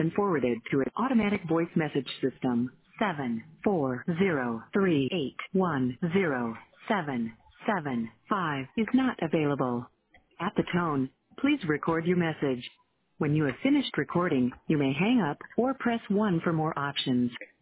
been forwarded to an automatic voice message system. 74038107775 is not available. At the tone, please record your message. When you have finished recording, you may hang up or press 1 for more options.